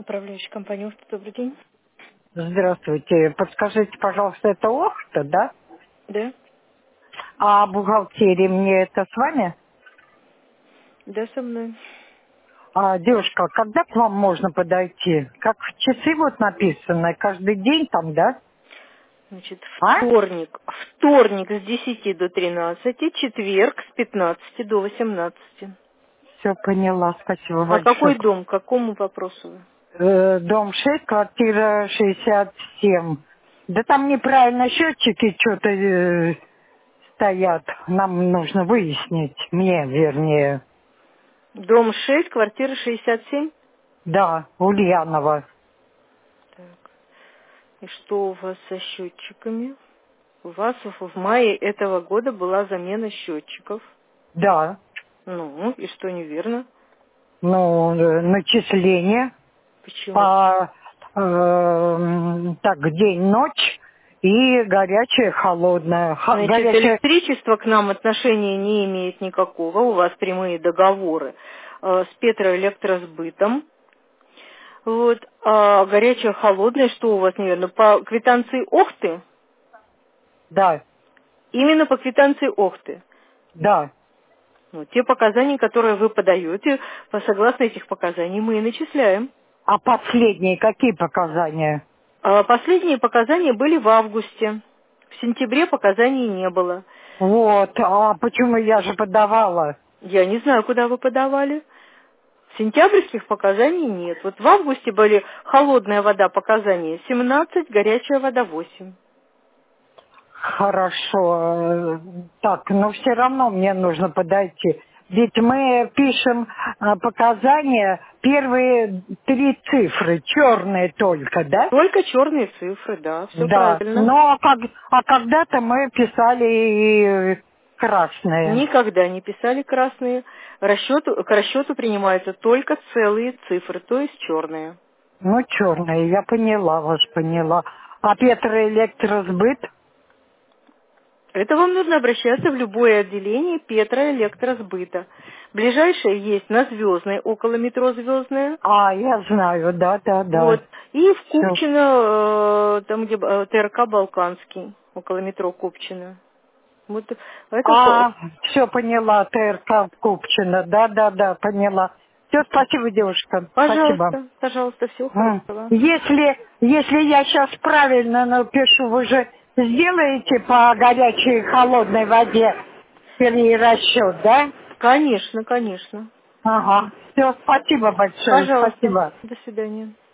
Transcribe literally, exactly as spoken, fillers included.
Управляющая компания «Охта». Добрый день. Здравствуйте. Подскажите, пожалуйста, это Охта, да? Да? А бухгалтерия мне это с вами? Да, со мной. А, девушка, когда к вам можно подойти? Как в часы вот написано, каждый день там, да? Значит, А? вторник. Вторник с десяти до тринадцати, четверг с пятнадцати до восемнадцати. Все поняла, спасибо А большое. какой дом? К какому вопросу вы? Э, дом шесть, квартира шестьдесят семь. Да там неправильно счетчики что-то э, стоят. Нам нужно выяснить, мне вернее. Дом шесть, квартира шестьдесят семь. Да, Ульянова. Так. И что у вас со счетчиками? У вас в в мае этого года была замена счетчиков. Да. Ну, и что неверно? Ну, э, начисление Почему? по э, так день-ночь и горячее, холодное. Ха- Значит, горячее, электричество к нам отношения не имеет никакого. У вас прямые договоры э, с Петроэлектросбытом. Вот. А горячее, холодное, что у вас, наверное, по квитанции Охты? да, Именно по квитанции Охты. да. Ну, те показания, которые вы подаете, по согласно этих показаний мы и начисляем. А последние какие показания? А последние показания были в августе. В сентябре показаний не было. Вот, а почему я же подавала? Я не знаю, куда вы подавали. Сентябрьских показаний нет. Вот в августе были холодная вода показания семнадцать, горячая вода восемь. Хорошо. э, Так, но все равно мне нужно подойти. Ведь мы пишем э, показания, первые три цифры, черные только, да? Только черные цифры, да, все Да, правильно. но как, а когда-то мы писали и красные. Никогда не писали красные. Расчету, к расчету принимаются только целые цифры, то есть черные. Ну, черные, я поняла вас, поняла. А Петроэлектросбыт? Это вам нужно обращаться в любое отделение Петроэлектросбыта. Ближайшее есть на Звездной, около метро Звездная. А, я знаю, да, да, да. Вот. И в Все. Купчино, э, там где э, ТРК Балканский, около метро Купчино. Вот это по- А, все поняла, ТРК Купчино, да, да, да, поняла. Все, спасибо, девушка, спасибо. Пожалуйста, пожалуйста, всего М. хорошего. Если, если я сейчас правильно напишу, вы же сделаете по горячей и холодной воде перерасчет, да? Конечно, конечно. Ага. Все, спасибо большое, Пожалуйста. спасибо. До свидания.